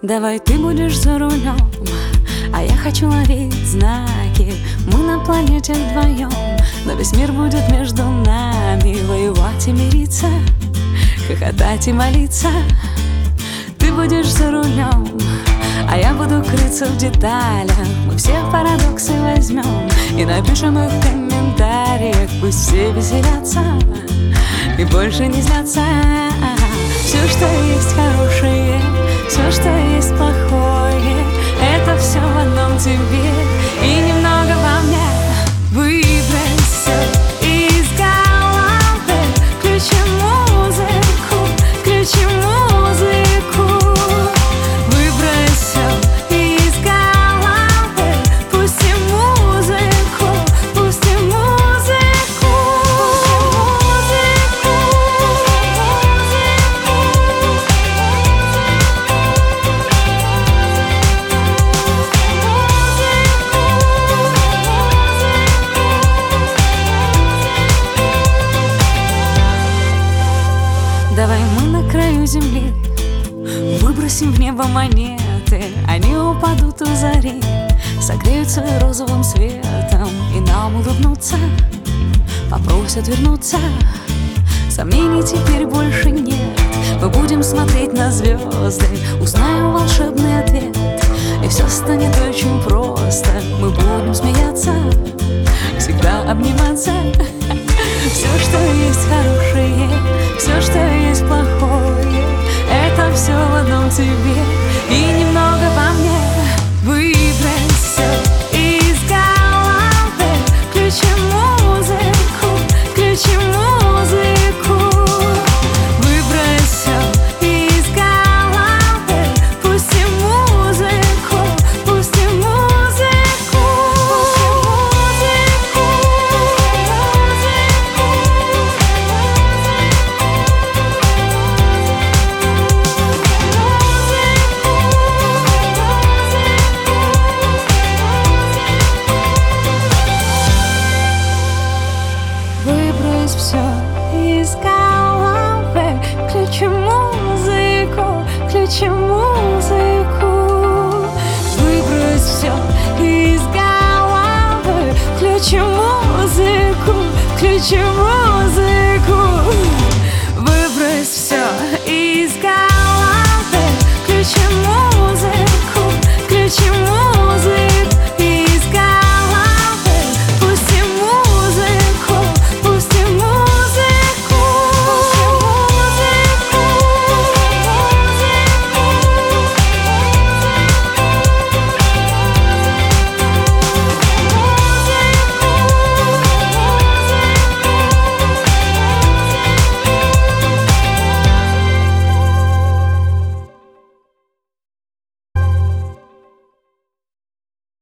Давай ты будешь за рулем, а я хочу ловить знаки. Мы на планете вдвоем, но весь мир будет между нами. Воевать и мириться, хохотать и молиться. Ты будешь за рулем, а я буду крыться в деталях. Мы все парадоксы возьмем и напишем их в комментариях. Пусть все веселятся и больше не злятся. Все, что есть хорошее, все, что есть плохое, это все в одном тебе и немного во мне. Выбрось все из головы, включи музыку, включи музыку. Выбрось все из головы, пусти музыку, пусти музыку. Давай мы на краю земли выбросим в небо монеты. Они упадут у зари, согреются розовым светом и нам улыбнутся, попросят вернуться. Сомнений теперь больше нет. Мы будем смотреть на звезды, узнаем волшебный ответ, и все станет очень просто. Мы будем смеяться, всегда обниматься. Все, что есть хорошее, все, что есть плохое, это все в одном тебе и немного во мне. Выбрось все из головы, включи музыку, включи музыку. Выбрось все из головы, пусти музыку, пусти музыку. Выбрось все из головы, включи музыку, включи музыку. Выбрось все из головы, включи музыку.